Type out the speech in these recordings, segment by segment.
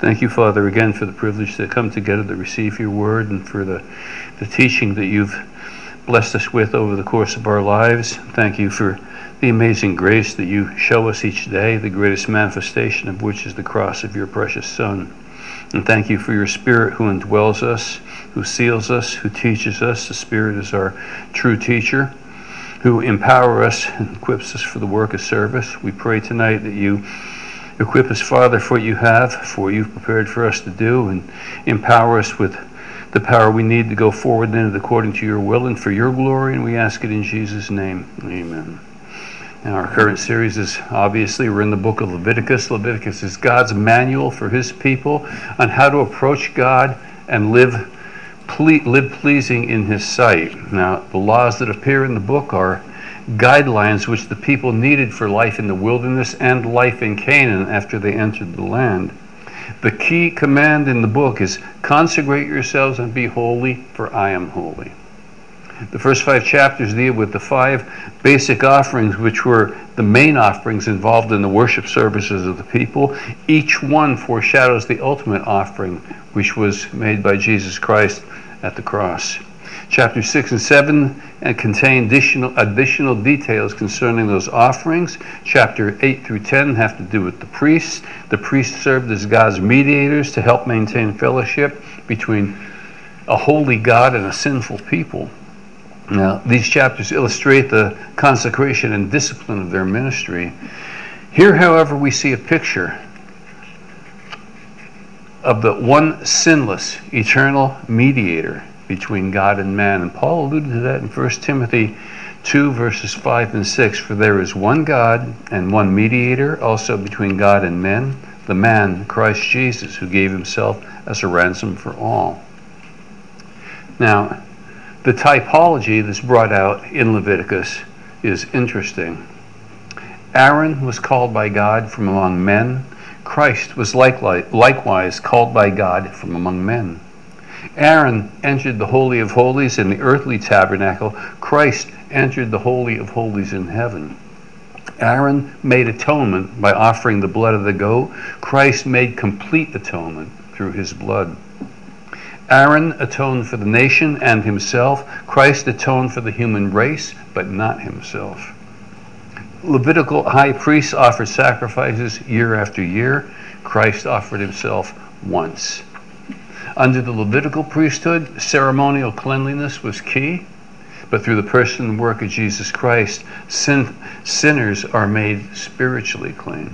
Thank you, Father, again for the privilege to come together to receive your word and for the teaching that you've blessed us with over the course of our lives. Thank you for the amazing grace that you show us each day, the greatest manifestation of which is the cross of your precious Son. And thank you for your Spirit who indwells us, who seals us, who teaches us. The Spirit is our true teacher, who empowers us and equips us for the work of service. We pray tonight that you equip us, Father, for what you've prepared for us to do, and empower us with the power we need to go forward in it according to your will and for your glory, and we ask it in Jesus' name. Amen. Now, our current series is, obviously, we're in the book of Leviticus. Leviticus is God's manual for his people on how to approach God and live pleasing in his sight. Now, the laws that appear in the book are guidelines which the people needed for life in the wilderness and life in Canaan after they entered the land. The key command in the book is consecrate yourselves and be holy, for I am holy. The first 5 chapters deal with the 5 basic offerings, which were the main offerings involved in the worship services of the people. Each one foreshadows the ultimate offering, which was made by Jesus Christ at the cross. Chapters 6 and 7 contain additional details concerning those offerings. Chapter 8 through 10 have to do with the priests. The priests served as God's mediators to help maintain fellowship between a holy God and a sinful people. Now, these chapters illustrate the consecration and discipline of their ministry. Here, however, we see a picture of the one sinless, eternal mediator between God and man. And Paul alluded to that in 1 Timothy 2, verses 5 and 6. For there is one God and one mediator also between God and men, the man, Christ Jesus, who gave himself as a ransom for all. Now, the typology that's brought out in Leviticus is interesting. Aaron was called by God from among men. Christ was likewise called by God from among men. Aaron entered the Holy of Holies in the earthly tabernacle. Christ entered the Holy of Holies in heaven. Aaron made atonement by offering the blood of the goat. Christ made complete atonement through his blood. Aaron atoned for the nation and himself. Christ atoned for the human race, but not himself. Levitical high priests offered sacrifices year after year. Christ offered himself once. Under the Levitical priesthood, ceremonial cleanliness was key, but through the person and work of Jesus Christ, sinners are made spiritually clean.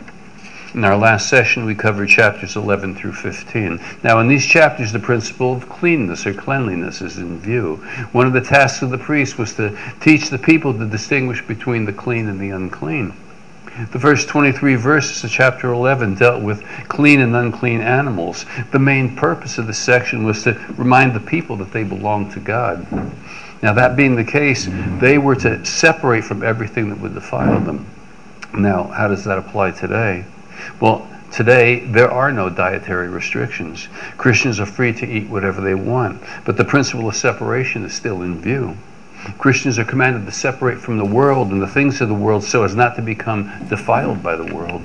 In our last session, we covered chapters 11 through 15. Now, in these chapters, the principle of cleanness or cleanliness is in view. One of the tasks of the priest was to teach the people to distinguish between the clean and the unclean. The first 23 verses of chapter 11 dealt with clean and unclean animals. The main purpose of this section was to remind the people that they belonged to God. Now, that being the case, they were to separate from everything that would defile them. Now, how does that apply today? Well, today there are no dietary restrictions. Christians are free to eat whatever they want, but the principle of separation is still in view. Christians are commanded to separate from the world and the things of the world so as not to become defiled by the world.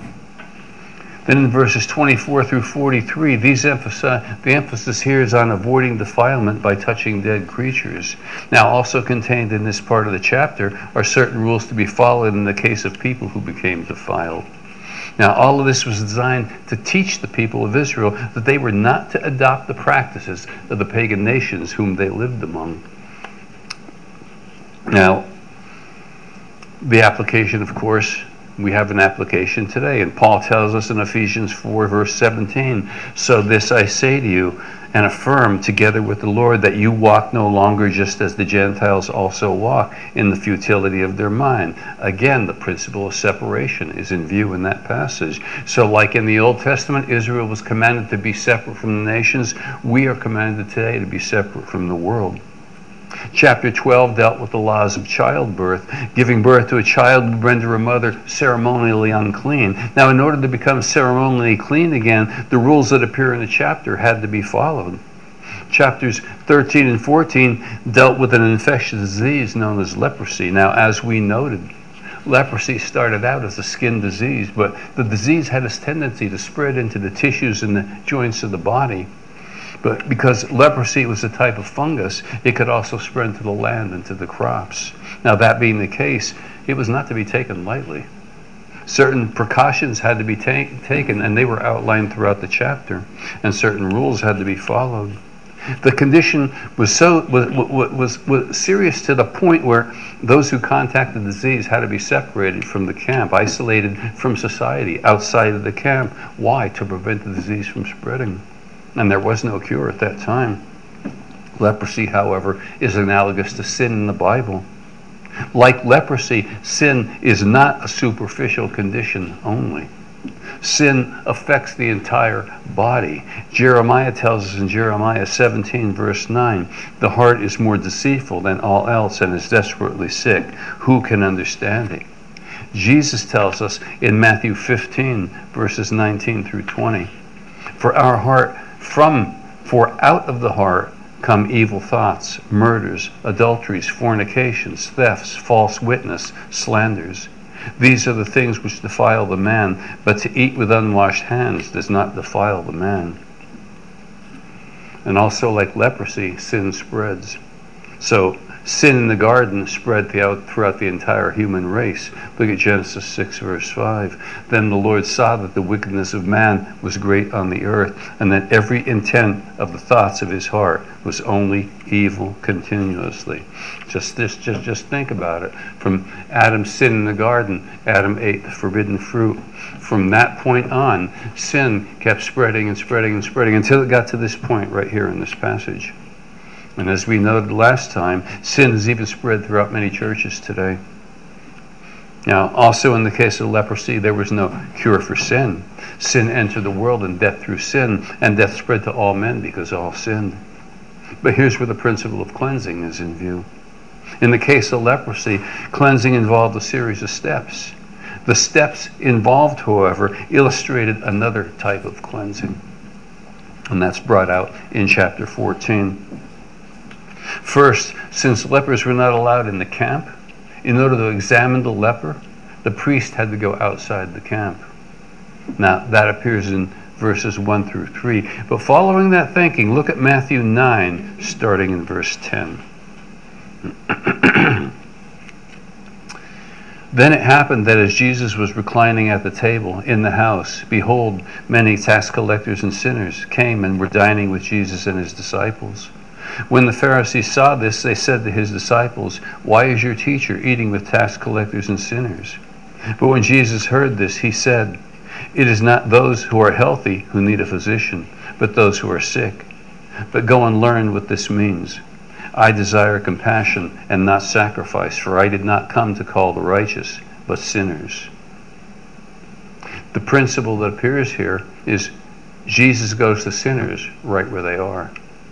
Then in verses 24 through 43, the emphasis here is on avoiding defilement by touching dead creatures. Now, also contained in this part of the chapter are certain rules to be followed in the case of people who became defiled. Now, all of this was designed to teach the people of Israel that they were not to adopt the practices of the pagan nations whom they lived among. Now, the application, of course, we have an application today. And Paul tells us in Ephesians 4, verse 17, so this I say to you, and affirm together with the Lord that you walk no longer just as the Gentiles also walk in the futility of their mind. Again, the principle of separation is in view in that passage. So like in the Old Testament, Israel was commanded to be separate from the nations. We are commanded today to be separate from the world. Chapter 12 dealt with the laws of childbirth. Giving birth to a child would render a mother ceremonially unclean. Now, in order to become ceremonially clean again, the rules that appear in the chapter had to be followed. Chapters 13 and 14 dealt with an infectious disease known as leprosy. Now, as we noted, Leprosy started out as a skin disease, but the disease had this tendency to spread into the tissues and the joints of the body. But because leprosy was a type of fungus, it could also spread to the land and to the crops. Now, that being the case, it was not to be taken lightly. Certain precautions had to be taken, and they were outlined throughout the chapter, and certain rules had to be followed. The condition was serious to the point where those who contracted the disease had to be separated from the camp, isolated from society, outside of the camp. Why? To prevent the disease from spreading. And there was no cure at that time. Leprosy, however, is analogous to sin in the Bible. Like leprosy, sin is not a superficial condition only. Sin affects the entire body. Jeremiah tells us in Jeremiah 17, verse 9, the heart is more deceitful than all else and is desperately sick. Who can understand it? Jesus tells us in Matthew 15, verses 19 through 20, For out of the heart come evil thoughts, murders, adulteries, fornications, thefts, false witness, slanders. These are the things which defile the man, but to eat with unwashed hands does not defile the man. And also, like leprosy, sin spreads. So, sin in the garden spread throughout the entire human race. Look at Genesis 6, verse 5. Then the Lord saw that the wickedness of man was great on the earth, and that every intent of the thoughts of his heart was only evil continuously. Just think about it. From Adam's sin in the garden, Adam ate the forbidden fruit. From that point on, sin kept spreading and spreading and spreading until it got to this point right here in this passage. And as we noted last time, sin has even spread throughout many churches today. Now, also in the case of leprosy, there was no cure for sin. Sin entered the world and death through sin, and death spread to all men because all sinned. But here's where the principle of cleansing is in view. In the case of leprosy, cleansing involved a series of steps. The steps involved, however, illustrated another type of cleansing. And that's brought out in chapter 14. First, since lepers were not allowed in the camp, in order to examine the leper, the priest had to go outside the camp. Now, that appears in verses 1 through 3. But following that thinking, look at Matthew 9, starting in verse 10. Then it happened that as Jesus was reclining at the table in the house, behold, many tax collectors and sinners came and were dining with Jesus and his disciples. When the Pharisees saw this, they said to his disciples, Why is your teacher eating with tax collectors and sinners? But when Jesus heard this, he said, It is not those who are healthy who need a physician, but those who are sick. But go and learn what this means. I desire compassion and not sacrifice, for I did not come to call the righteous, but sinners. The principle that appears here is Jesus goes to sinners right where they are.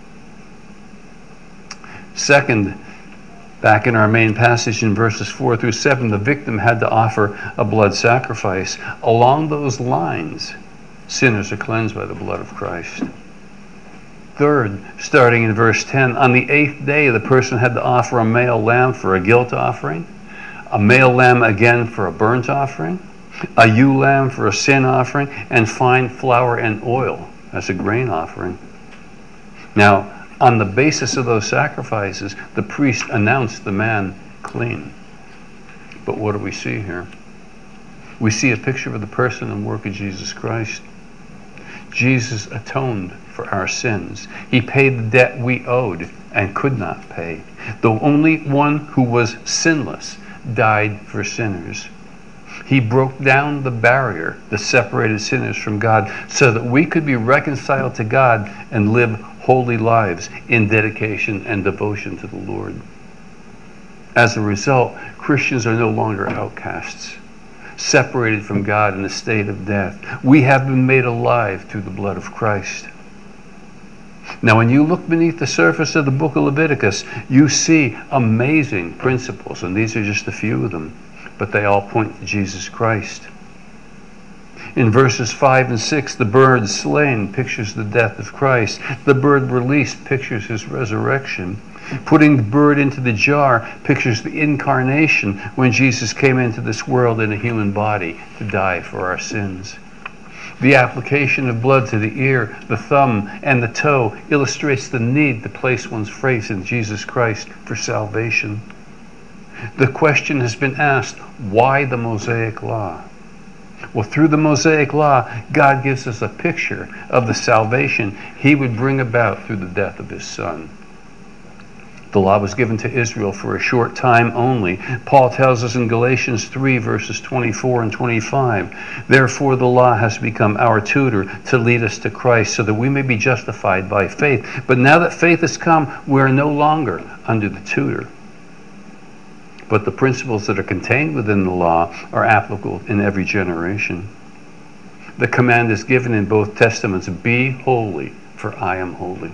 Second, back in our main passage in verses 4 through 7, the victim had to offer a blood sacrifice. Along those lines, sinners are cleansed by the blood of Christ. Third, starting in verse 10, on the 8th day, the person had to offer a male lamb for a guilt offering, a male lamb again for a burnt offering, a ewe lamb for a sin offering, and fine flour and oil as a grain offering. Now, on the basis of those sacrifices, the priest announced the man clean. But what do we see here? We see a picture of the person and work of Jesus Christ. Jesus atoned for our sins. He paid the debt we owed and could not pay. The only one who was sinless died for sinners. He broke down the barrier that separated sinners from God so that we could be reconciled to God and live holy lives in dedication and devotion to the Lord. As a result, Christians are no longer outcasts, separated from God in a state of death. We have been made alive through the blood of Christ. Now, when you look beneath the surface of the book of Leviticus, you see amazing principles, and these are just a few of them, but they all point to Jesus Christ. In verses 5 and 6, the bird slain pictures the death of Christ. The bird released pictures his resurrection. Putting the bird into the jar pictures the incarnation when Jesus came into this world in a human body to die for our sins. The application of blood to the ear, the thumb, and the toe illustrates the need to place one's faith in Jesus Christ for salvation. The question has been asked, why the Mosaic Law? Well, through the Mosaic Law, God gives us a picture of the salvation He would bring about through the death of His Son. The law was given to Israel for a short time only. Paul tells us in Galatians 3, verses 24 and 25, therefore the law has become our tutor to lead us to Christ so that we may be justified by faith. But now that faith has come, we are no longer under the tutor. But the principles that are contained within the law are applicable in every generation. The command is given in both testaments, be holy, for I am holy.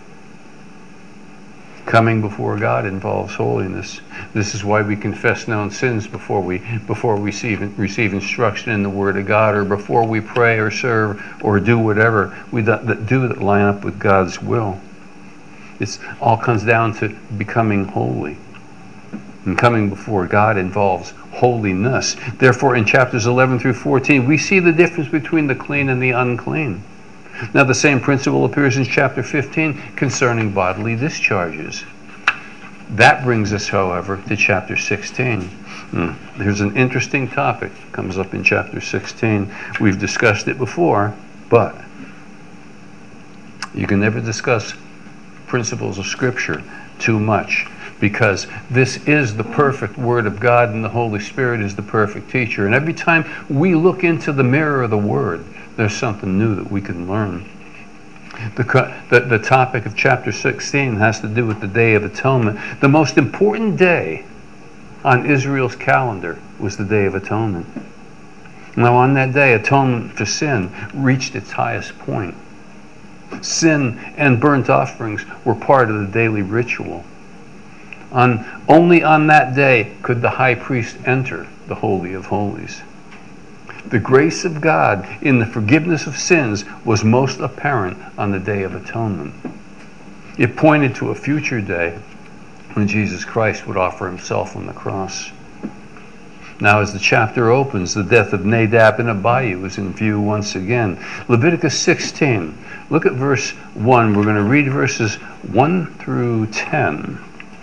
Coming before God involves holiness. This is why we confess known sins before we receive instruction in the Word of God, or before we pray or serve or do whatever we do that line up with God's will. It all comes down to becoming holy. And coming before God involves holiness. Therefore, in chapters 11 through 14, we see the difference between the clean and the unclean. Now, the same principle appears in chapter 15 concerning bodily discharges. That brings us, however, to chapter 16. There's an interesting topic that comes up in chapter 16. We've discussed it before, but you can never discuss principles of Scripture too much, because this is the perfect Word of God and the Holy Spirit is the perfect teacher. And every time we look into the mirror of the Word, there's something new that we can learn. The topic of chapter 16 has to do with the Day of Atonement. The most important day on Israel's calendar was the Day of Atonement. Now, on that day, atonement for sin reached its highest point. Sin and burnt offerings were part of the daily ritual. Only on that day could the high priest enter the Holy of Holies. The grace of God in the forgiveness of sins was most apparent on the Day of Atonement. It pointed to a future day when Jesus Christ would offer Himself on the cross. Now, as the chapter opens, the death of Nadab and Abihu is in view once again. Leviticus 16. Look at verse 1. We're going to read verses 1 through 10.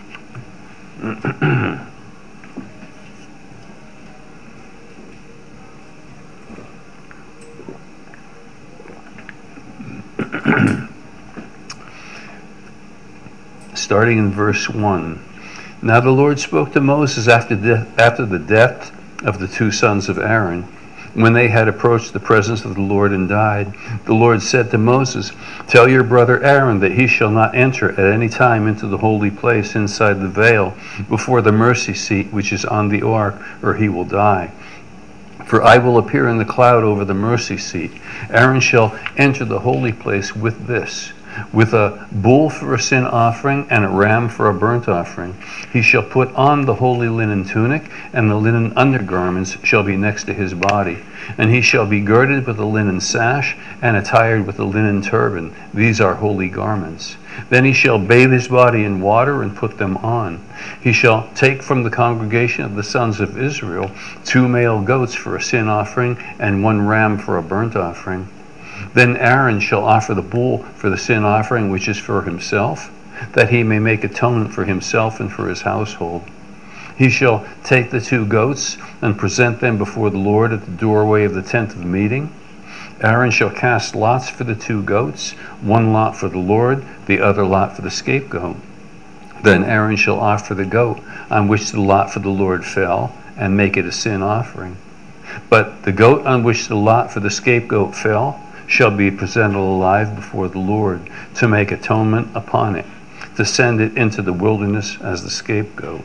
Starting in verse 1. Now the Lord spoke to Moses after the death of the two sons of Aaron, when they had approached the presence of the Lord and died. The Lord said to Moses, tell your brother Aaron that he shall not enter at any time into the holy place inside the veil before the mercy seat which is on the ark, or he will die. For I will appear in the cloud over the mercy seat. Aaron shall enter the holy place with this, with a bull for a sin offering and a ram for a burnt offering. He shall put on the holy linen tunic, and the linen undergarments shall be next to his body. And he shall be girded with a linen sash, and attired with a linen turban. These are holy garments. Then he shall bathe his body in water and put them on. He shall take from the congregation of the sons of Israel 2 male goats for a sin offering, and 1 ram for a burnt offering. Then Aaron shall offer the bull for the sin offering, which is for himself, that he may make atonement for himself and for his household. He shall take the 2 goats and present them before the Lord at the doorway of the tent of meeting. Aaron shall cast lots for the 2 goats, 1 lot for the Lord, the other lot for the scapegoat. Then Aaron shall offer the goat on which the lot for the Lord fell, and make it a sin offering. But the goat on which the lot for the scapegoat fell shall be presented alive before the Lord, to make atonement upon it, to send it into the wilderness as the scapegoat.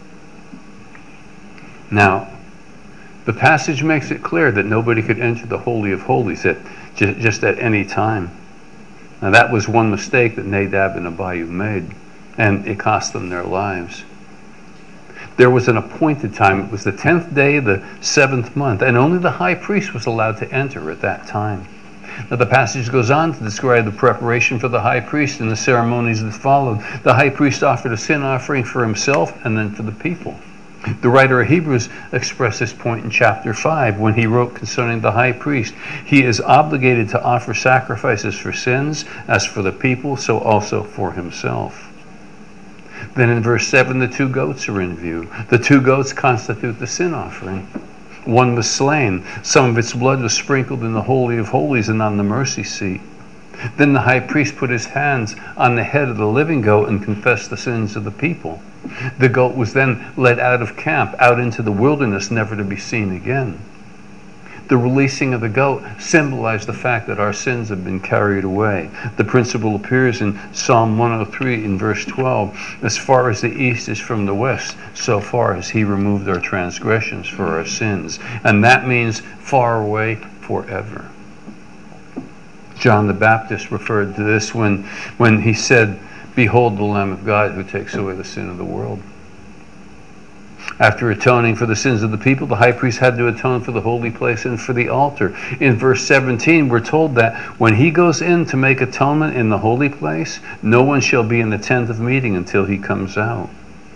Now, the passage makes it clear that nobody could enter the Holy of Holies just at any time. Now, that was one mistake that Nadab and Abihu made, and it cost them their lives. There was an appointed time. It was the 10th day of the 7th month, and only the high priest was allowed to enter at that time. Now the passage goes on to describe the preparation for the high priest and the ceremonies that followed. The high priest offered a sin offering for himself and then for the people. The writer of Hebrews expressed this point in chapter 5 when he wrote concerning the high priest. He is obligated to offer sacrifices for sins, as for the people, so also for himself. Then in verse 7, the two goats are in view. The two goats constitute the sin offering. One was slain. Some of its blood was sprinkled in the Holy of Holies and on the mercy seat. Then the high priest put his hands on the head of the living goat and confessed the sins of the people. The goat was then led out of camp, out into the wilderness, never to be seen again. The releasing of the goat symbolized the fact that our sins have been carried away. The principle appears in Psalm 103 in verse 12. As far as the east is from the west, so far has he removed our transgressions for our sins. And that means far away forever. John the Baptist referred to this when he said, "Behold the Lamb of God who takes away the sin of the world." After atoning for the sins of the people, the high priest had to atone for the holy place and for the altar. In verse 17, we're told that when he goes in to make atonement in the holy place, no one shall be in the tent of meeting until he comes out.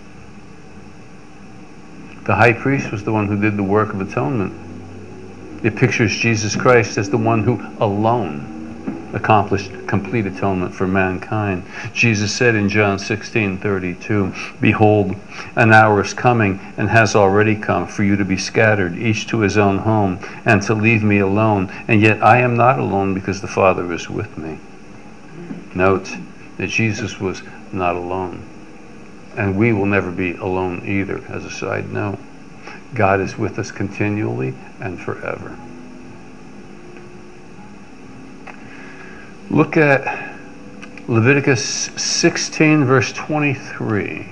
The high priest was the one who did the work of atonement. It pictures Jesus Christ as the one who alone accomplished complete atonement for mankind. Jesus said in John 16:32, "Behold, an hour is coming and has already come for you to be scattered, each to his own home, and to leave me alone. And yet I am not alone, because the Father is with me." Note that Jesus was not alone. And we will never be alone either, as a side note. God is with us continually and forever. Look at Leviticus 16, verse 23.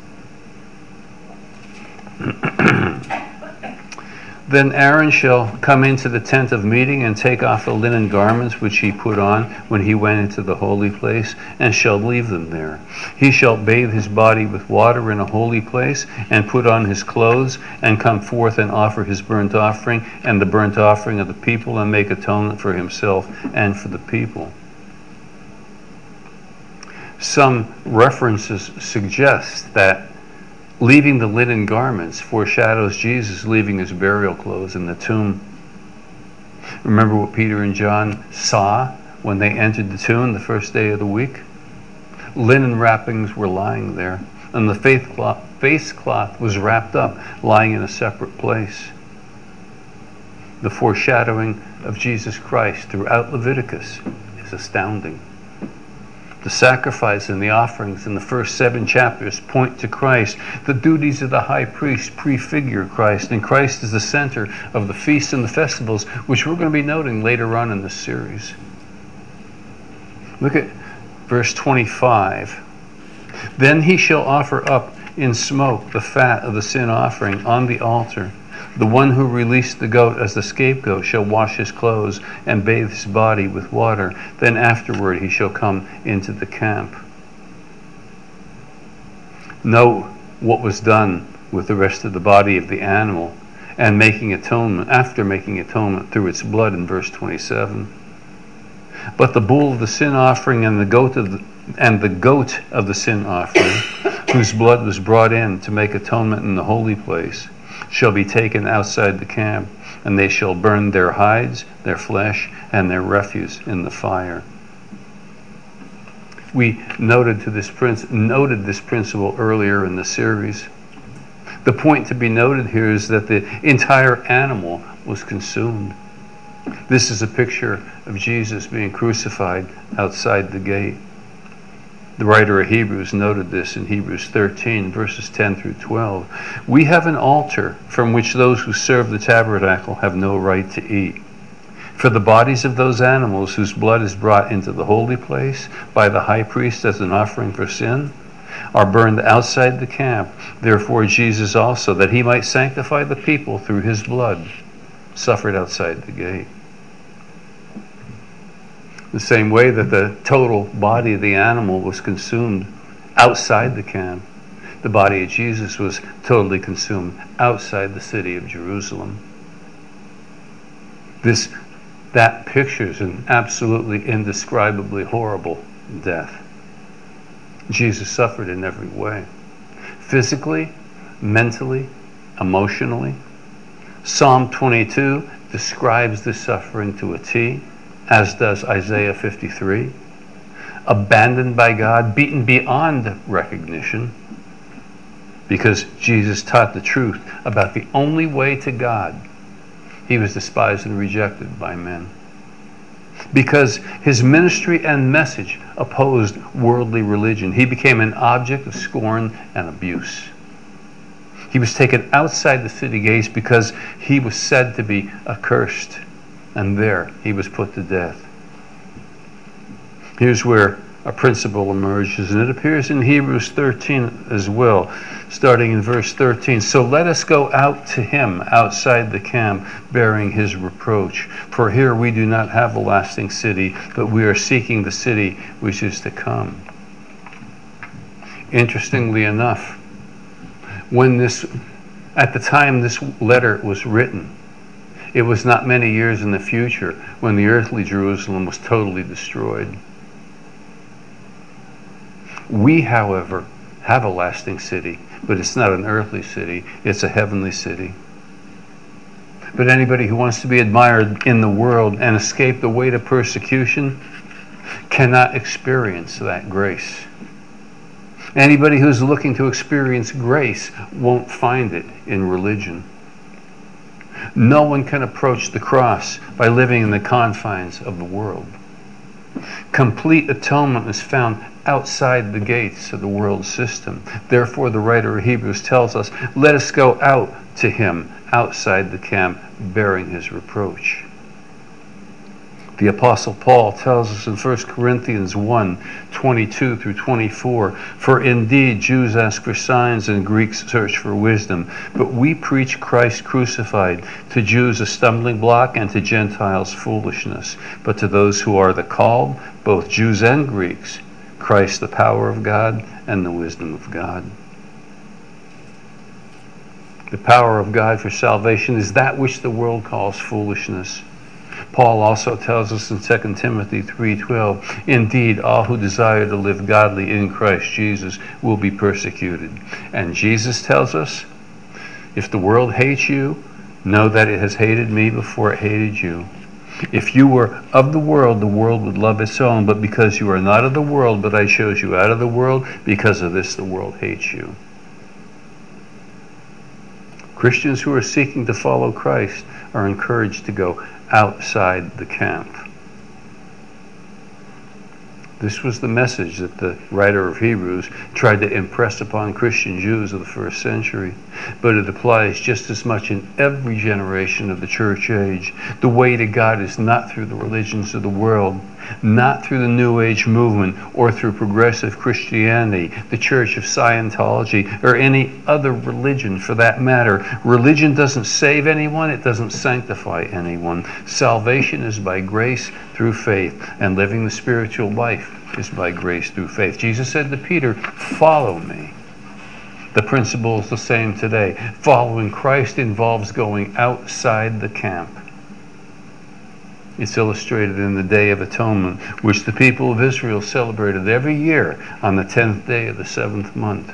Then Aaron shall come into the tent of meeting and take off the linen garments which he put on when he went into the holy place, and shall leave them there. He shall bathe his body with water in a holy place, and put on his clothes, and come forth and offer his burnt offering and the burnt offering of the people, and make atonement for himself and for the people. Some references suggest that leaving the linen garments foreshadows Jesus leaving his burial clothes in the tomb. Remember what Peter and John saw when they entered the tomb the first day of the week? Linen wrappings were lying there, and the face cloth was wrapped up, lying in a separate place. The foreshadowing of Jesus Christ throughout Leviticus is astounding. The sacrifice and the offerings in the first 7 chapters point to Christ. The duties of the high priest prefigure Christ, and Christ is the center of the feasts and the festivals, which we're going to be noting later on in this series. Look at verse 25. Then he shall offer up in smoke the fat of the sin offering on the altar. The one who released the goat as the scapegoat shall wash his clothes and bathe his body with water. Then afterward he shall come into the camp. Note what was done with the rest of the body of the animal and making atonement, after making atonement through its blood in verse 27. But the bull of the sin offering and the goat of the sin offering, whose blood was brought in to make atonement in the holy place, shall be taken outside the camp, and they shall burn their hides, their flesh, and their refuse in the fire. We noted this principle earlier in the series. The point to be noted here is that the entire animal was consumed. This is a picture of Jesus being crucified outside the gate. The writer of Hebrews noted this in Hebrews 13, verses 10 through 12. We have an altar from which those who serve the tabernacle have no right to eat. For the bodies of those animals whose blood is brought into the holy place by the high priest as an offering for sin are burned outside the camp. Therefore Jesus also, that he might sanctify the people through his blood, suffered outside the gate. The same way that the total body of the animal was consumed outside the camp, the body of Jesus was totally consumed outside the city of Jerusalem. This That pictures an absolutely indescribably horrible death. Jesus suffered in every way. Physically, mentally, emotionally. Psalm 22 describes this suffering to a T, as does Isaiah 53. Abandoned by God, beaten beyond recognition, because Jesus taught the truth about the only way to God. He was despised and rejected by men. Because his ministry and message opposed worldly religion, he became an object of scorn and abuse. He was taken outside the city gates because he was said to be accursed, and there he was put to death. Here's where a principle emerges, and it appears in Hebrews 13 as well, starting in verse 13. So let us go out to him outside the camp, bearing his reproach. For here we do not have a lasting city, but we are seeking the city which is to come. Interestingly enough, at the time this letter was written, it was not many years in the future when the earthly Jerusalem was totally destroyed. We, however, have a lasting city, but it's not an earthly city, it's a heavenly city. But anybody who wants to be admired in the world and escape the weight of persecution cannot experience that grace. Anybody who's looking to experience grace won't find it in religion. No one can approach the cross by living in the confines of the world. Complete atonement is found outside the gates of the world system. Therefore, the writer of Hebrews tells us, let us go out to him outside the camp, bearing his reproach. The Apostle Paul tells us in 1 Corinthians 1:22 through 24, for indeed Jews ask for signs and Greeks search for wisdom, but we preach Christ crucified, to Jews a stumbling block and to Gentiles foolishness, but to those who are the called, both Jews and Greeks, Christ the power of God and the wisdom of God. The power of God for salvation is that which the world calls foolishness. Paul also tells us in 2 Timothy 3:12, indeed, all who desire to live godly in Christ Jesus will be persecuted. And Jesus tells us, if the world hates you, know that it has hated me before it hated you. If you were of the world would love its own, but because you are not of the world, but I chose you out of the world, because of this the world hates you. Christians who are seeking to follow Christ are encouraged to go outside the camp. This was the message that the writer of Hebrews tried to impress upon Christian Jews of the first century. But it applies just as much in every generation of the church age. The way to God is not through the religions of the world, not through the New Age movement or through progressive Christianity, the Church of Scientology, or any other religion for that matter. Religion doesn't save anyone, it doesn't sanctify anyone. Salvation is by grace through faith, and living the spiritual life is by grace through faith. Jesus said to Peter, follow me. The principle is the same today. Following Christ involves going outside the camp. It's illustrated in the Day of Atonement, which the people of Israel celebrated every year on the 10th day of the 7th month.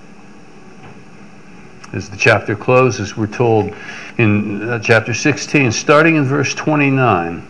As the chapter closes, we're told in chapter 16, starting in verse 29,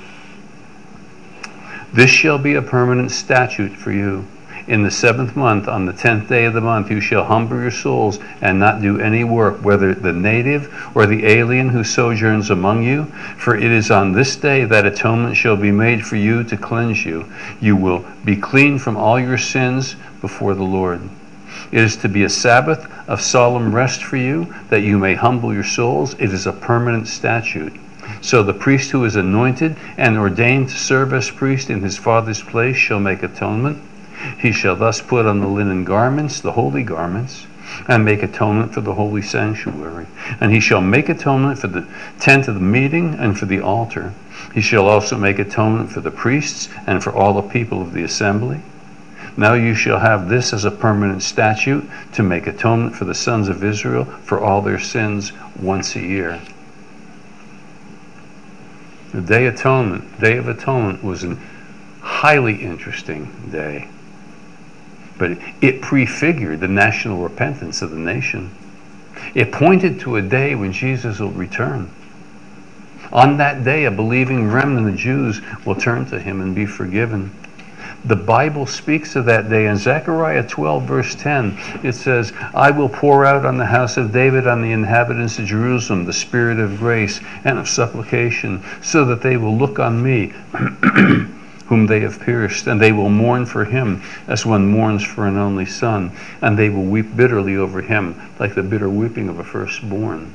this shall be a permanent statute for you. In the 7th month, on the 10th day of the month, you shall humble your souls and not do any work, whether the native or the alien who sojourns among you. For it is on this day that atonement shall be made for you to cleanse you. You will be clean from all your sins before the Lord. It is to be a Sabbath of solemn rest for you, that you may humble your souls. It is a permanent statute. So the priest who is anointed and ordained to serve as priest in his Father's place shall make atonement. He shall thus put on the linen garments, the holy garments, and make atonement for the holy sanctuary. And he shall make atonement for the tent of the meeting and for the altar. He shall also make atonement for the priests and for all the people of the assembly. Now you shall have this as a permanent statute, to make atonement for the sons of Israel for all their sins once a year. The Day of Atonement was a highly interesting day. But it prefigured the national repentance of the nation. It pointed to a day when Jesus will return. On that day, a believing remnant of Jews will turn to him and be forgiven. The Bible speaks of that day. In Zechariah 12, verse 10, it says, I will pour out on the house of David, on the inhabitants of Jerusalem, the spirit of grace and of supplication, so that they will look on me, whom they have pierced, and they will mourn for him as one mourns for an only son, and they will weep bitterly over him, like the bitter weeping of a firstborn.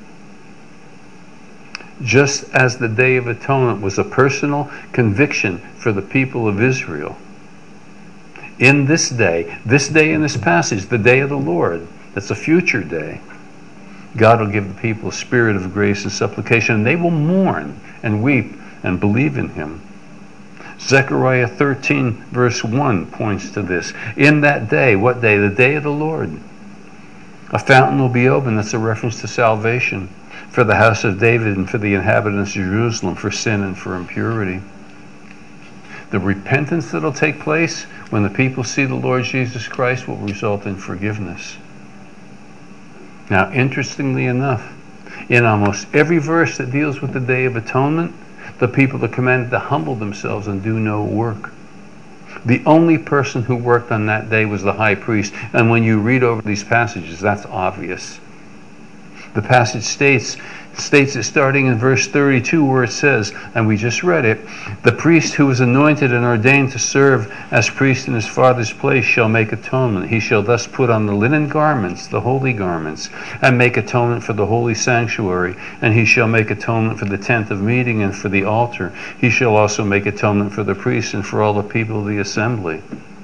Just as the Day of Atonement was a personal conviction for the people of Israel, in this day in this passage, the day of the Lord, that's a future day, God will give the people a spirit of grace and supplication, and they will mourn and weep and believe in him. Zechariah 13, verse 1 points to this. In that day, what day? The day of the Lord. A fountain will be opened. That's a reference to salvation for the house of David and for the inhabitants of Jerusalem, for sin and for impurity. The repentance that will take place when the people see the Lord Jesus Christ will result in forgiveness. Now, interestingly enough, in almost every verse that deals with the Day of Atonement, the people are commanded to humble themselves and do no work. The only person who worked on that day was the high priest. And when you read over these passages, that's obvious. The passage states it starting in verse 32, where it says, and we just read it, the priest who is anointed and ordained to serve as priest in his father's place shall make atonement. He shall thus put on the linen garments, the holy garments, and make atonement for the holy sanctuary. And he shall make atonement for the tent of meeting and for the altar. He shall also make atonement for the priests and for all the people of the assembly.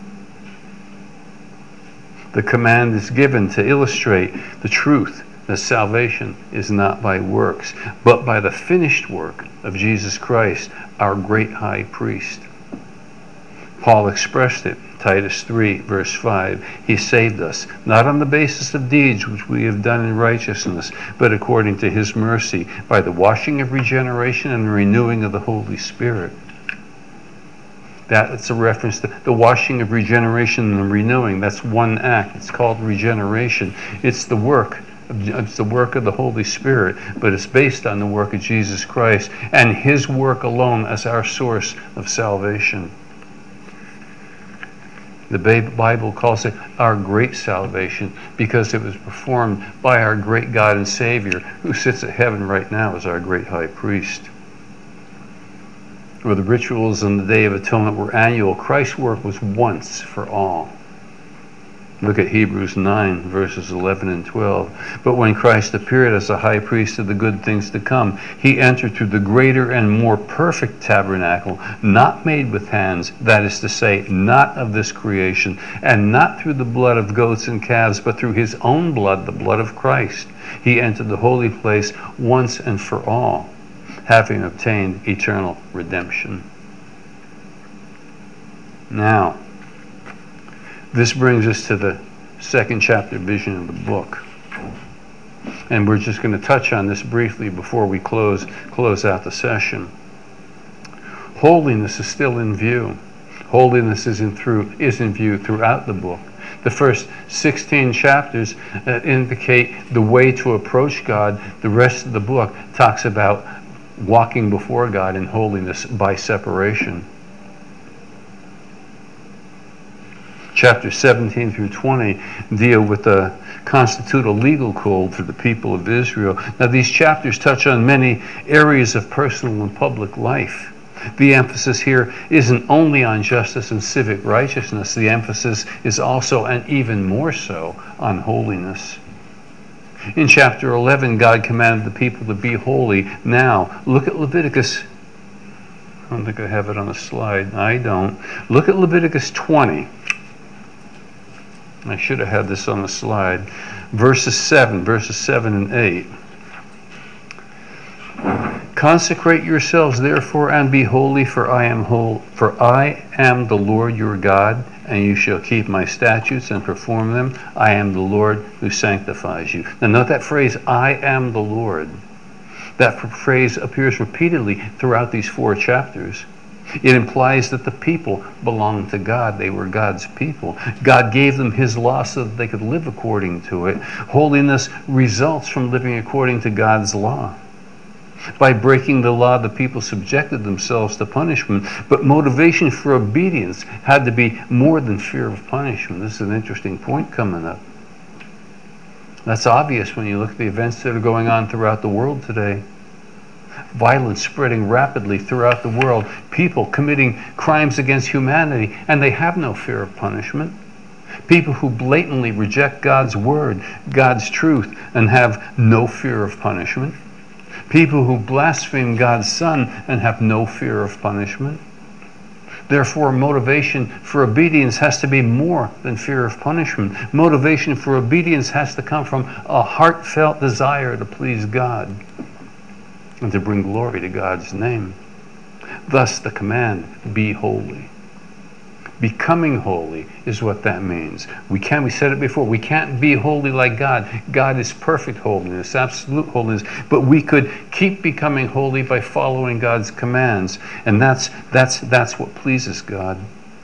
The command is given to illustrate the truth that salvation is not by works, but by the finished work of Jesus Christ, our great high priest. Paul expressed it, Titus 3, verse 5. He saved us, not on the basis of deeds which we have done in righteousness, but according to his mercy, by the washing of regeneration and the renewing of the Holy Spirit. That's a reference to the washing of regeneration and the renewing. That's one act. It's called regeneration. It's the work of the Holy Spirit, but it's based on the work of Jesus Christ and his work alone as our source of salvation. The Bible calls it our great salvation because it was performed by our great God and Savior who sits at heaven right now as our great high priest. Where the rituals on the Day of Atonement were annual, Christ's work was once for all. Look at Hebrews 9, verses 11 and 12. But when Christ appeared as a high priest of the good things to come, he entered through the greater and more perfect tabernacle, not made with hands, that is to say, not of this creation, and not through the blood of goats and calves, but through his own blood, the blood of Christ. He entered the holy place once and for all, having obtained eternal redemption. Now, this brings us to the second chapter vision of the book. And we're just going to touch on this briefly before we close out the session. Holiness is still in view. Holiness is in view throughout the book. The first 16 chapters indicate the way to approach God. The rest of the book talks about walking before God in holiness by separation. Chapters 17 through 20 deal with the constitutional legal code for the people of Israel. Now, these chapters touch on many areas of personal and public life. The emphasis here isn't only on justice and civic righteousness. The emphasis is also, and even more so, on holiness. In chapter 11, God commanded the people to be holy. Now, look at Leviticus. I don't think I have it on the slide. I don't. Look at Leviticus 20. I should have had this on the slide. Verses 7 and 8. Consecrate yourselves therefore and be holy, for I am the Lord your God, and you shall keep my statutes and perform them. I am the Lord who sanctifies you. Now note that phrase, I am the Lord. That phrase appears repeatedly throughout these 4 chapters. It implies that the people belonged to God. They were God's people. God gave them his law so that they could live according to it. Holiness results from living according to God's law. By breaking the law, the people subjected themselves to punishment, but motivation for obedience had to be more than fear of punishment. This is an interesting point coming up. That's obvious when you look at the events that are going on throughout the world today. Violence spreading rapidly throughout the world, people committing crimes against humanity, and they have no fear of punishment. People who blatantly reject God's word, God's truth, and have no fear of punishment. People who blaspheme God's Son and have no fear of punishment. Therefore, motivation for obedience has to be more than fear of punishment. Motivation for obedience has to come from a heartfelt desire to please God and to bring glory to God's name. Thus the command, be holy. Becoming holy is what that means. We said it before, we can't be holy like God. God is perfect holiness, absolute holiness, but we could keep becoming holy by following God's commands, and that's what pleases God.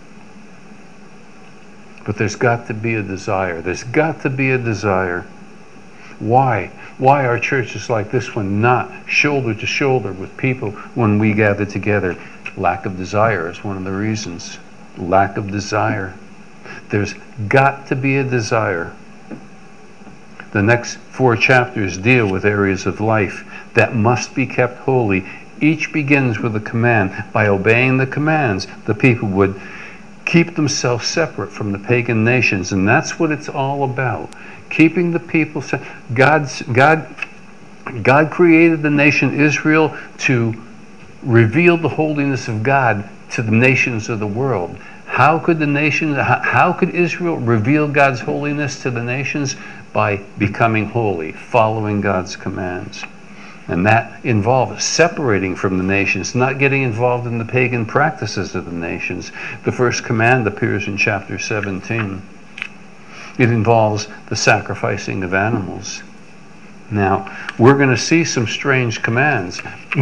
But there's got to be a desire. There's got to be a desire. Why? Why are churches like this one not shoulder to shoulder with people when we gather together? Lack of desire is one of the reasons. Lack of desire. There's got to be a desire. The next 4 chapters deal with areas of life that must be kept holy. Each begins with a command. By obeying the commands, the people would keep themselves separate from the pagan nations, and that's what it's all about. Keeping the people God created the nation Israel to reveal the holiness of God to the nations of the world. How could Israel reveal God's holiness to the nations? By becoming holy, following God's commands. And that involves separating from the nations, not getting involved in the pagan practices of the nations. The first command appears in chapter 17. It involves the sacrificing of animals. Now, we're going to see some strange commands.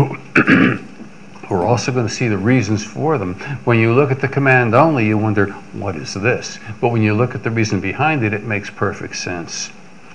We're also going to see the reasons for them. When you look at the command only, you wonder, what is this? But when you look at the reason behind it, it makes perfect sense.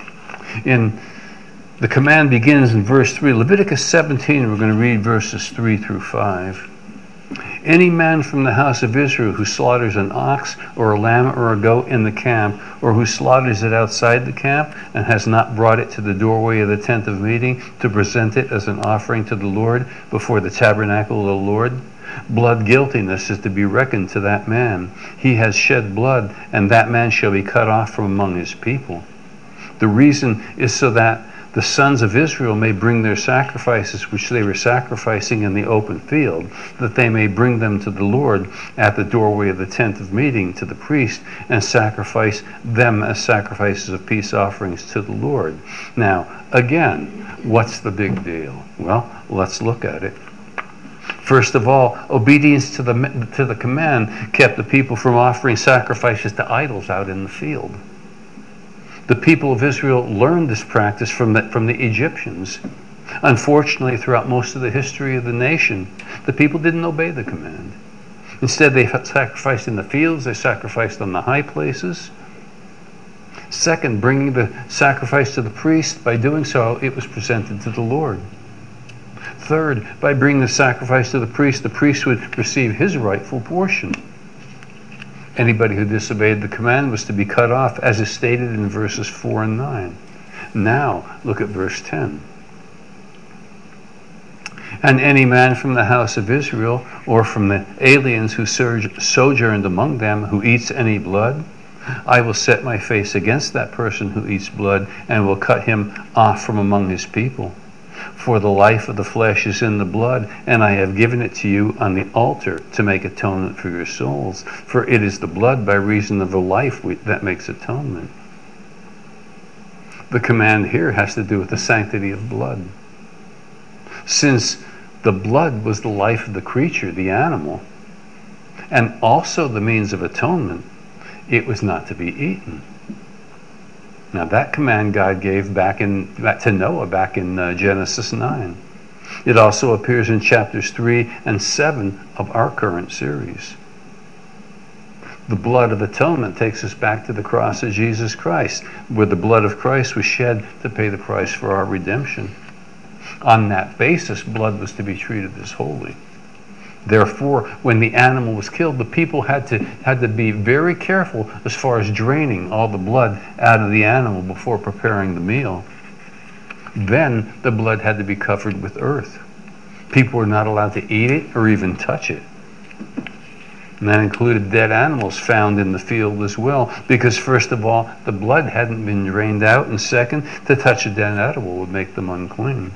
The command begins in verse 3. Leviticus 17, we're going to read verses 3 through 5. Any man from the house of Israel who slaughters an ox or a lamb or a goat in the camp, or who slaughters it outside the camp and has not brought it to the doorway of the tent of meeting to present it as an offering to the Lord before the tabernacle of the Lord, blood guiltiness is to be reckoned to that man. He has shed blood, and that man shall be cut off from among his people. The reason is so that the sons of Israel may bring their sacrifices which they were sacrificing in the open field, that they may bring them to the Lord at the doorway of the tent of meeting to the priest, and sacrifice them as sacrifices of peace offerings to the Lord. Now, again, what's the big deal? Well, let's look at it. First of all, obedience to the command kept the people from offering sacrifices to idols out in the field. The people of Israel learned this practice from the Egyptians. Unfortunately, throughout most of the history of the nation, the people didn't obey the command. Instead, they sacrificed in the fields, they sacrificed on the high places. Second, bringing the sacrifice to the priest, by doing so, it was presented to the Lord. Third, by bringing the sacrifice to the priest would receive his rightful portion. Anybody who disobeyed the command was to be cut off, as is stated in verses 4 and 9. Now, look at verse 10. And any man from the house of Israel, or from the aliens who sojourned among them, who eats any blood, I will set my face against that person who eats blood, and will cut him off from among his people. For the life of the flesh is in the blood, and I have given it to you on the altar to make atonement for your souls. For it is the blood by reason of the life that makes atonement. The command here has to do with the sanctity of blood. Since the blood was the life of the creature, the animal, and also the means of atonement, it was not to be eaten. Now that command God gave back to Noah back in Genesis 9. It also appears in chapters 3 and 7 of our current series. The blood of atonement takes us back to the cross of Jesus Christ, where the blood of Christ was shed to pay the price for our redemption. On that basis, blood was to be treated as holy. Therefore, when the animal was killed, the people had to be very careful as far as draining all the blood out of the animal before preparing the meal. Then the blood had to be covered with earth. People were not allowed to eat it or even touch it. And that included dead animals found in the field as well, because first of all, the blood hadn't been drained out, and second, to touch a dead animal would make them unclean.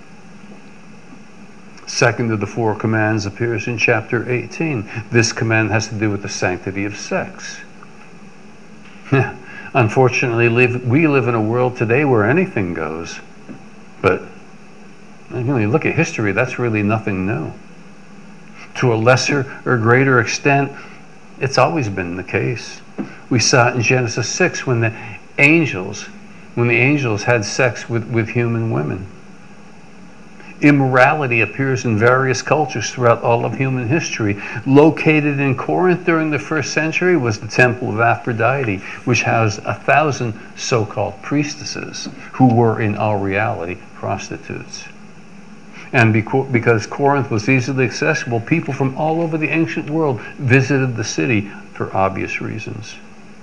Second of the 4 commands appears in chapter 18. This command has to do with the sanctity of sex. Unfortunately, we live in a world today where anything goes. But when you look at history, that's really nothing new. To a lesser or greater extent, it's always been the case. We saw it in Genesis 6 when the angels had sex with human women. Immorality appears in various cultures throughout all of human history. Located in Corinth during the 1st century was the Temple of Aphrodite, which housed 1,000 so-called priestesses who were in all reality prostitutes. And because Corinth was easily accessible, people from all over the ancient world visited the city for obvious reasons.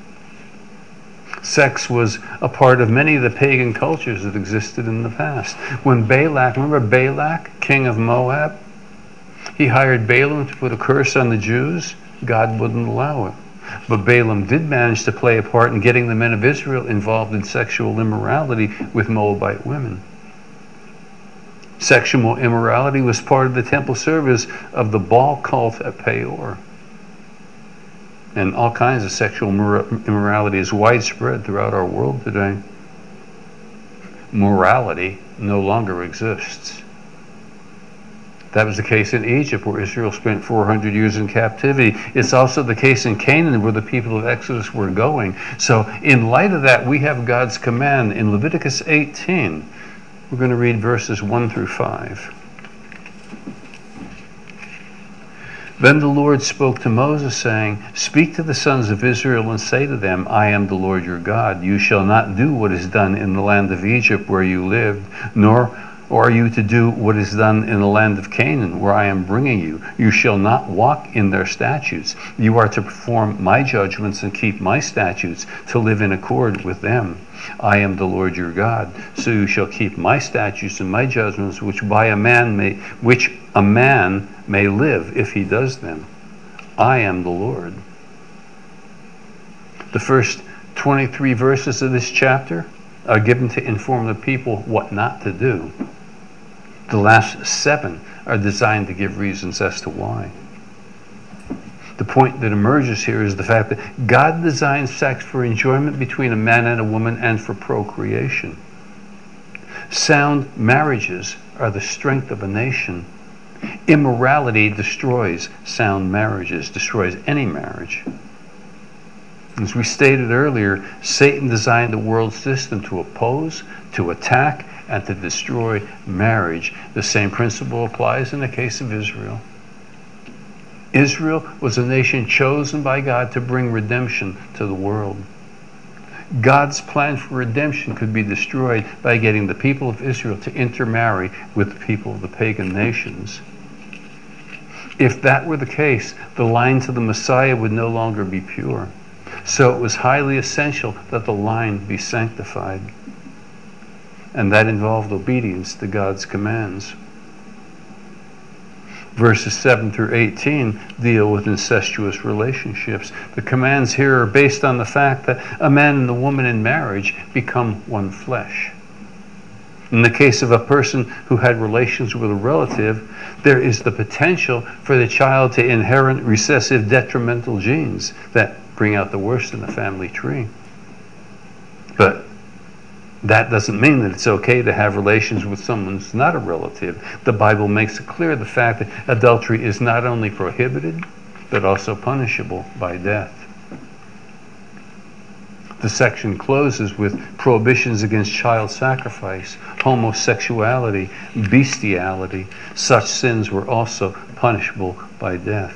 Sex was a part of many of the pagan cultures that existed in the past. When remember Balak, king of Moab? He hired Balaam to put a curse on the Jews. God wouldn't allow it. But Balaam did manage to play a part in getting the men of Israel involved in sexual immorality with Moabite women. Sexual immorality was part of the temple service of the Baal cult at Peor. And all kinds of sexual immorality is widespread throughout our world today. Morality no longer exists. That was the case in Egypt, where Israel spent 400 years in captivity. It's also the case in Canaan, where the people of Exodus were going. So in light of that, we have God's command in Leviticus 18. We're going to read verses 1 through 5. Then the Lord spoke to Moses, saying, "Speak to the sons of Israel and say to them, I am the Lord your God. You shall not do what is done in the land of Egypt where you lived, nor are you to do what is done in the land of Canaan where I am bringing you. You shall not walk in their statutes. You are to perform my judgments and keep my statutes, to live in accord with them. I am the Lord your God. So you shall keep my statutes and my judgments, which a man may live if he does them. I am the Lord." The first 23 verses of this chapter are given to inform the people what not to do. The last 7 are designed to give reasons as to why. The point that emerges here is the fact that God designed sex for enjoyment between a man and a woman and for procreation. Sound marriages are the strength of a nation. Immorality destroys sound marriages, destroys any marriage. As we stated earlier, Satan designed the world system to oppose, to attack, and to destroy marriage. The same principle applies in the case of Israel. Israel was a nation chosen by God to bring redemption to the world. God's plan for redemption could be destroyed by getting the people of Israel to intermarry with the people of the pagan nations. If that were the case, the line to the Messiah would no longer be pure. So it was highly essential that the line be sanctified. And that involved obedience to God's commands. Verses 7 through 18 deal with incestuous relationships. The commands here are based on the fact that a man and a woman in marriage become one flesh. In the case of a person who had relations with a relative, there is the potential for the child to inherit recessive detrimental genes that bring out the worst in the family tree. But that doesn't mean that it's okay to have relations with someone who's not a relative. The Bible makes it clear the fact that adultery is not only prohibited, but also punishable by death. The section closes with prohibitions against child sacrifice, homosexuality, bestiality. Such sins were also punishable by death.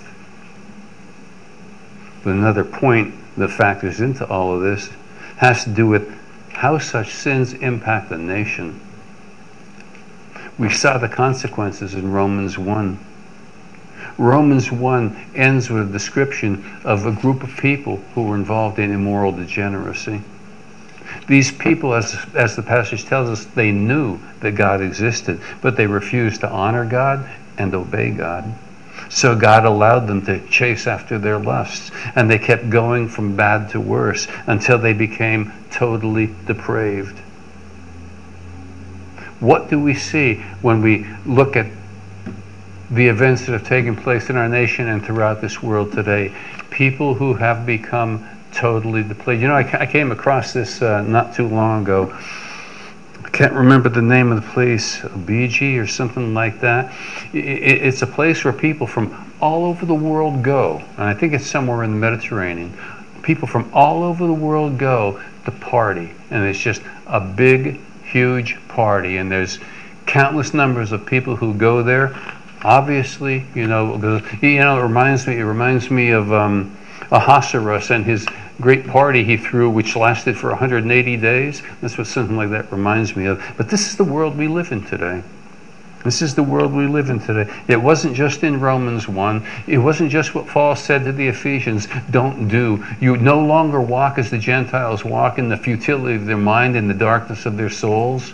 But another point that factors into all of this has to do with how such sins impact a nation. We saw the consequences in Romans 1. Romans 1 ends with a description of a group of people who were involved in immoral degeneracy. These people, as the passage tells us, they knew that God existed, but they refused to honor God and obey God. So God allowed them to chase after their lusts, and they kept going from bad to worse until they became totally depraved. What do we see when we look at the events that have taken place in our nation and throughout this world today? People who have become totally depleted. You know, I came across this not too long ago. I can't remember the name of the place, Obiji or something like that. It's a place where people from all over the world go, and I think it's somewhere in the Mediterranean. People from all over the world go to party, and it's just a big, huge party, and there's countless numbers of people who go there. Obviously, it reminds me of Ahasuerus and his great party he threw, which lasted for 180 days. That's what something like that reminds me of. But this is the world we live in today. This is the world we live in today. It wasn't just in Romans 1. It wasn't just what Paul said to the Ephesians, don't do. You no longer walk as the Gentiles walk, in the futility of their mind, in the darkness of their souls,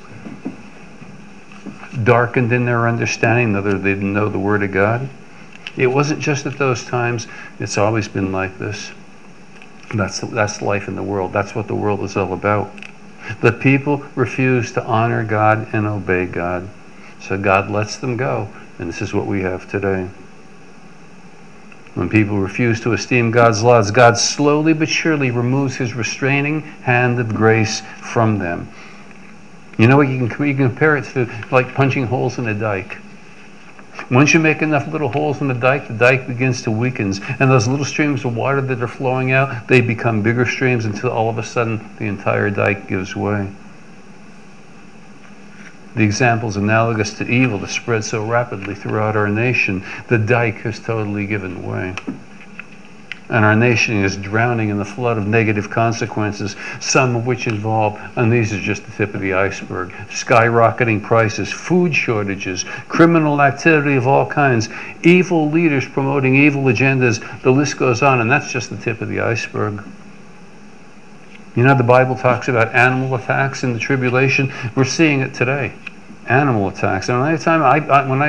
darkened in their understanding, whether they didn't know the Word of God. It wasn't just at those times. It's always been like this. That's life in the world. That's what the world is all about. The people refuse to honor God and obey God. So God lets them go. And this is what we have today. When people refuse to esteem God's laws, God slowly but surely removes his restraining hand of grace from them. You know what? You can compare it to like punching holes in a dike. Once you make enough little holes in the dike begins to weaken. And those little streams of water that are flowing out, they become bigger streams until all of a sudden the entire dike gives way. The example is analogous to evil that spread so rapidly throughout our nation. The dike has totally given way. And our nation is drowning in the flood of negative consequences, some of which involve, and these are just the tip of the iceberg, skyrocketing prices, food shortages, criminal activity of all kinds, evil leaders promoting evil agendas. The list goes on, and that's just the tip of the iceberg. You know, the Bible talks about animal attacks in the tribulation. We're seeing it today. Animal attacks. And anytime when I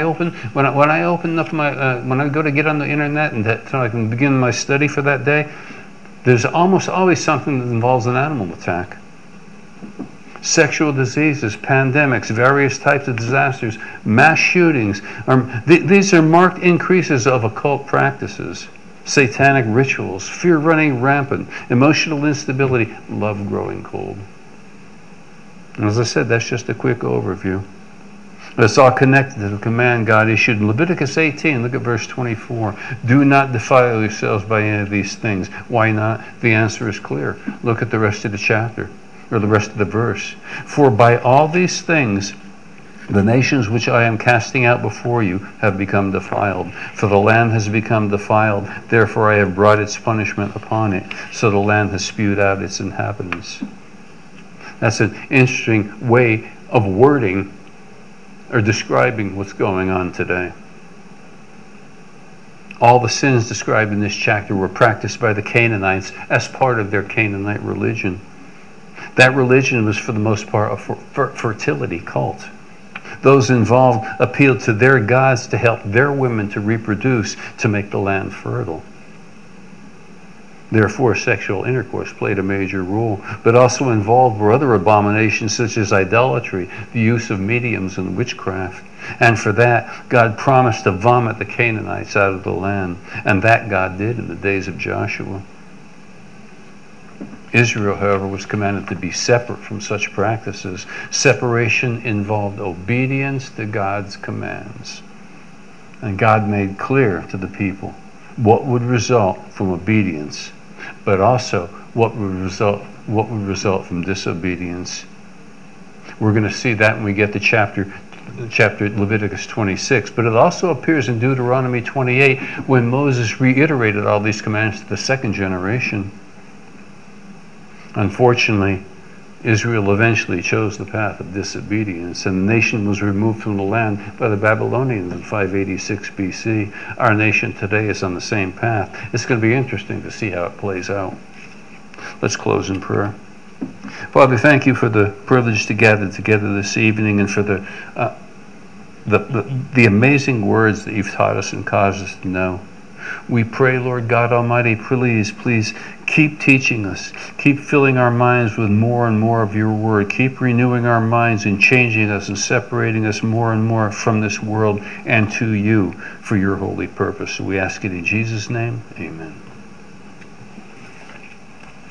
go to get on the internet and so I can begin my study for that day, there's almost always something that involves an animal attack. Sexual diseases, pandemics, various types of disasters, mass shootings. These are marked increases of occult practices, satanic rituals, fear running rampant, emotional instability, love growing cold. And as I said, that's just a quick overview. It's all connected to the command God issued in Leviticus 18. Look at verse 24. Do not defile yourselves by any of these things. Why not? The answer is clear. Look at the rest of the chapter, or the rest of the verse. For by all these things the nations which I am casting out before you have become defiled. For the land has become defiled, therefore I have brought its punishment upon it. So the land has spewed out its inhabitants. That's an interesting way of wording or describing what's going on today. All the sins described in this chapter were practiced by the Canaanites as part of their Canaanite religion. That religion was for the most part a fertility cult. Those involved appealed to their gods to help their women to reproduce, to make the land fertile. Therefore, sexual intercourse played a major role, but also involved were other abominations such as idolatry, the use of mediums, and witchcraft. And for that, God promised to vomit the Canaanites out of the land, and that God did in the days of Joshua. Israel, however, was commanded to be separate from such practices. Separation involved obedience to God's commands. And God made clear to the people what would result from obedience. but also what would result from disobedience. We're going to see that when we get to chapter Leviticus 26, but it also appears in Deuteronomy 28 when Moses reiterated all these commands to the second generation. Unfortunately, Israel eventually chose the path of disobedience, and the nation was removed from the land by the Babylonians in 586 BC. Our nation today is on the same path. It's going to be interesting to see how it plays out. Let's close in prayer. Father, thank you for the privilege to gather together this evening, and for the amazing words that you've taught us and caused us to know. We pray, Lord God Almighty, please keep teaching us. Keep filling our minds with more and more of your word. Keep renewing our minds and changing us and separating us more and more from this world and to you for your holy purpose. So we ask it in Jesus' name. Amen.